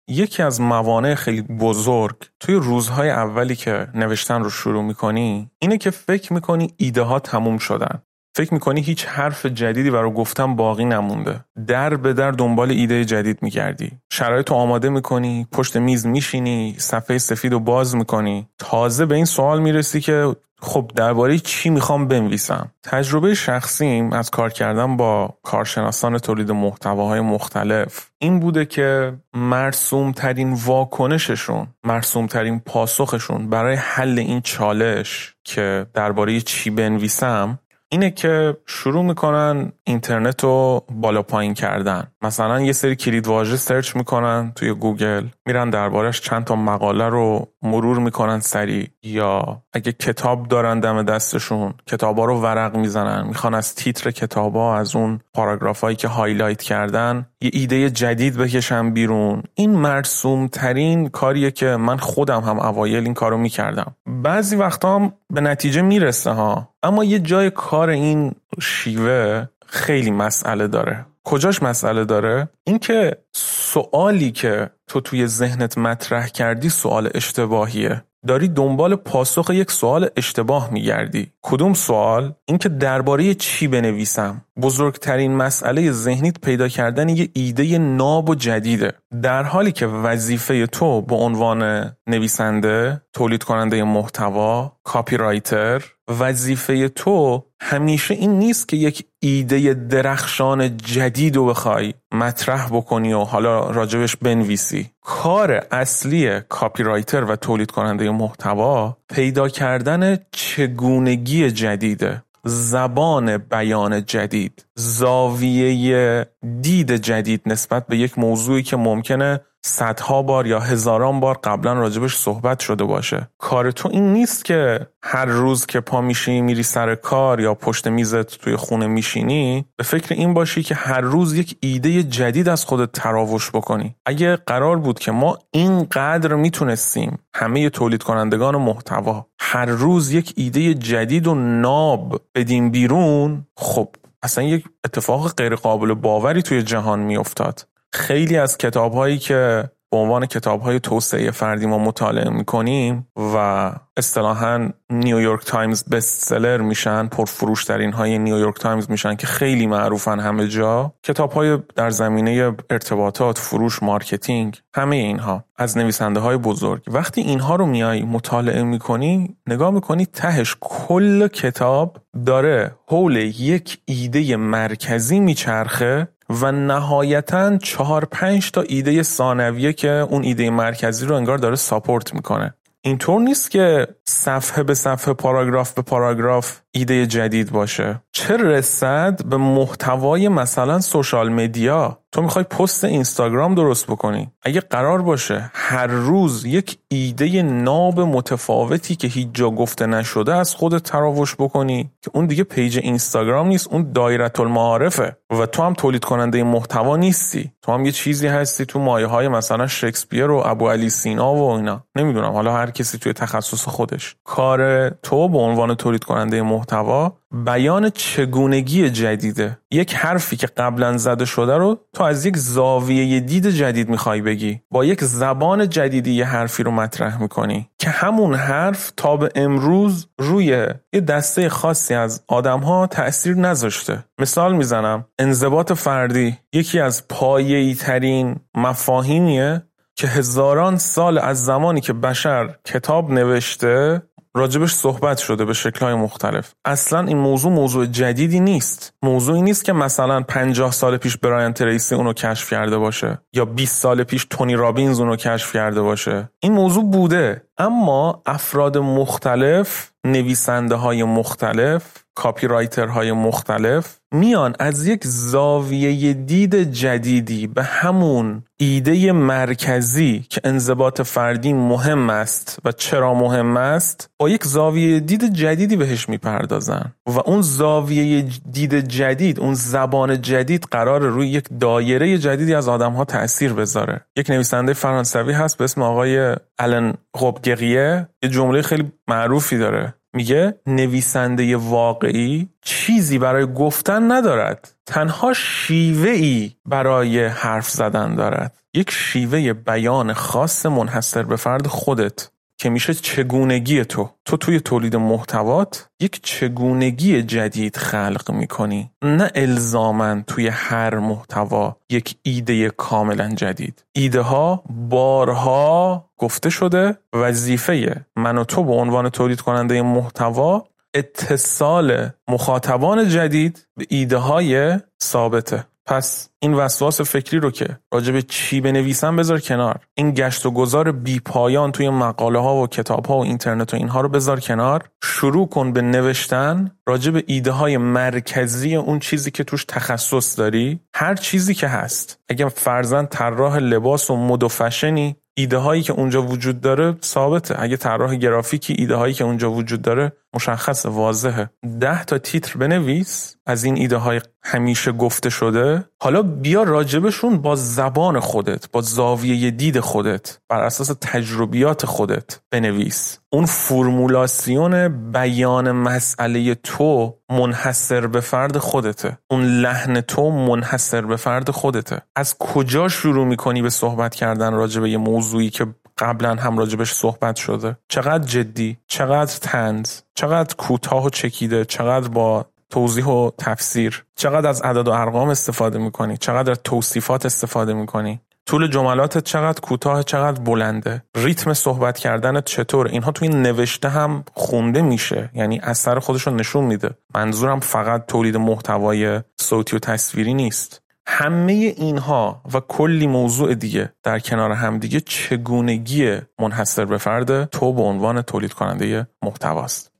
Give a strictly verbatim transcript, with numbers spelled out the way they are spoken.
یکی از موانع خیلی بزرگ توی روزهای اولی که نوشتن رو شروع میکنی اینه که فکر میکنی ایده ها تموم شدن. فکر میکنی هیچ حرف جدیدی برای گفتن باقی نمونده. در به در دنبال ایده جدید میگردی. شرایط رو آماده میکنی، پشت میز میشینی، صفحه سفید رو باز میکنی. تازه به این سوال میرسی که خب درباره چی میخوام بنویسم. تجربه شخصیم از کار کردن با کارشناسان تولید محتواهای مختلف این بوده که مرسوم ترین واکنششون، مرسوم ترین پاسخشون برای حل این چالش که درباره چی بنویسم اینه که شروع میکنن اینترنت رو بالا پایین کردن. مثلا یه سری کلیدواژه سرچ میکنن توی گوگل، میرن دربارش چند تا مقاله رو مرور میکنن سریع، یا اگه کتاب دارن دم دستشون کتابا رو ورق میزنن، میخوان از تیتر کتابا، از اون پاراگرافایی که هایلایت کردن یه ایده جدید بکشن بیرون. این مرسوم ترین کاریه که من خودم هم اوایل این کارو میکردم. بعضی وقتا هم به نتیجه میرسه ها، اما یه جای کار این شیوه خیلی مسئله داره. کجاش مسئله داره؟ این که سوالی که تو توی ذهنت مطرح کردی سوال اشتباهیه. داری دنبال پاسخ یک سوال اشتباه میگردی. کدوم سوال؟ این که درباره چی بنویسم. بزرگترین مسئله ذهنیت پیدا کردن یه ایده ناب و جدیده، در حالی که وظیفه تو به عنوان نویسنده، تولید کننده محتوا، کاپی رایتر، وظیفه تو همیشه این نیست که یک ایده درخشان جدید رو بخوای مطرح بکنی و حالا راجبش بنویسی. کار اصلی کاپی رایتر و تولید کننده محتوا پیدا کردن چگونگی جدیده، زبان بیان جدید، زاویه دید جدید نسبت به یک موضوعی که ممکنه صدها بار یا هزاران بار قبلا راجبش صحبت شده باشه. کار تو این نیست که هر روز که پا میشی میری سر کار یا پشت میزت توی خونه میشینی به فکر این باشی که هر روز یک ایده جدید از خودت تراوش بکنی. اگه قرار بود که ما اینقدر میتونستیم همه تولید کنندگان محتوا هر روز یک ایده جدید و ناب بدیم بیرون، خب اصلا یک اتفاق غیر قابل باوری توی جهان میافتاد. خیلی از کتاب‌هایی که به عنوان کتاب‌های توسعه فردی ما مطالعه می‌کنیم و اصطلاحاً نیویورک تایمز بست سلر میشن، پرفروش‌ترین های نیویورک تایمز میشن که خیلی معروفن همه جا، کتاب‌های در زمینه ارتباطات، فروش، مارکتینگ، همه اینها از نویسنده‌های بزرگ. وقتی اینها رو میای مطالعه می‌کنی، نگاه می‌کنی تهش کل کتاب داره حول یک ایده مرکزی میچرخه و نهایتاً چهار پنج تا ایده ثانویه که اون ایده مرکزی رو انگار داره ساپورت میکنه. اینطور نیست که صفحه به صفحه، پاراگراف به پاراگراف ایده جدید باشه. چه رسد به محتوای مثلا سوشال مدیا. تو میخوای پست اینستاگرام درست بکنی، اگه قرار باشه هر روز یک ایده ناب متفاوتی که هیچ جا گفته نشده از خودت تراوش بکنی، که اون دیگه پیج اینستاگرام نیست، اون دایره المعارفه و تو هم تولید کننده محتوا نیستی. تو هم یه چیزی هستی تو مایه های مثلا شکسپیر و ابو علی سینا و اینا، نمیدونم، حالا هر کسی توی تخصص خودش. کار تو به عنوان تولید کننده محتوا بیان چگونگی جدیده. یک حرفی که قبلا زده شده رو تو از یک زاویه دید جدید میخوای بگی، با یک زبان جدیدی یه حرفی رو مطرح میکنی که همون حرف تا به امروز روی یه دسته خاصی از آدم‌ها تأثیر نذاشته. مثال میزنم، انضباط فردی یکی از پایه‌ای ترین مفاهیمیه که هزاران سال از زمانی که بشر کتاب نوشته راجبش صحبت شده به شکل‌های مختلف. اصلا این موضوع موضوع جدیدی نیست. موضوعی نیست که مثلا پنجاه سال پیش برایان تریسی اونو کشف کرده باشه یا بیست سال پیش تونی رابینز اونو کشف کرده باشه. این موضوع بوده، اما افراد مختلف، نویسنده های مختلف، کاپی رایتر های مختلف میان از یک زاویه دید جدیدی به همون ایده مرکزی که انضباط فردی مهم است و چرا مهم است با یک زاویه دید جدیدی بهش میپردازن و اون زاویه دید جدید، اون زبان جدید قرار روی یک دایره جدیدی از آدم ها تأثیر بذاره. یک نویسنده فرانسوی هست به اسم آقای آلن روبگریه، یه جمله خیلی معروفی داره، میگه نویسنده واقعی چیزی برای گفتن ندارد، تنها شیوه‌ای برای حرف زدن دارد. یک شیوه بیان خاص منحصر به فرد خودت که میشه چگونگی تو. تو توی تولید محتوات یک چگونگی جدید خلق میکنی، نه الزاماً توی هر محتوا یک ایده کاملا جدید. ایده ها بارها گفته شده، وظیفه من و تو به عنوان تولید کننده محتوا اتصال مخاطبان جدید به ایده های ثابته. پس این وسواس فکری رو که راجع به چی بنویسم بذار کنار، این گشت و گذار بی پایان توی مقاله ها و کتاب ها و اینترنت و اینها رو بذار کنار، شروع کن به نوشتن راجع به ایده های مرکزی اون چیزی که توش تخصص داری. هر چیزی که هست، اگه فرضاً طراح لباس و مد و فشنی، ایده هایی که اونجا وجود داره ثابته. اگه طراح گرافیکی، ایده هایی که اونجا وجود داره مشخص، واضحه. ده تا تیتر بنویس از این ایده های همیشه گفته شده، حالا بیا راجبشون با زبان خودت، با زاویه دید خودت، بر اساس تجربیات خودت بنویس. اون فرمولاسیون بیان مسئله تو منحصر به فرد خودته، اون لحن تو منحصر به فرد خودته. از کجا شروع میکنی به صحبت کردن راجب یه موضوعی که قبلا هم راجبش صحبت شده؟ چقدر جدی، چقدر طنز، چقدر کوتاه و چکیده، چقدر با توضیح و تفسیر، چقدر از عدد و ارقام استفاده میکنی، چقدر از توصیفات استفاده میکنی، طول جملاتت چقدر کوتاه، چقدر بلنده، ریتم صحبت کردنت چطور. اینها توی نوشته هم خونده میشه، یعنی اثر خودشو نشون میده. منظورم فقط تولید محتوای صوتی و تصویری نیست. همه اینها و کلی موضوع دیگه در کنار هم دیگه چگونگی منحصر به فرد تو به عنوان تولید کننده محتواست.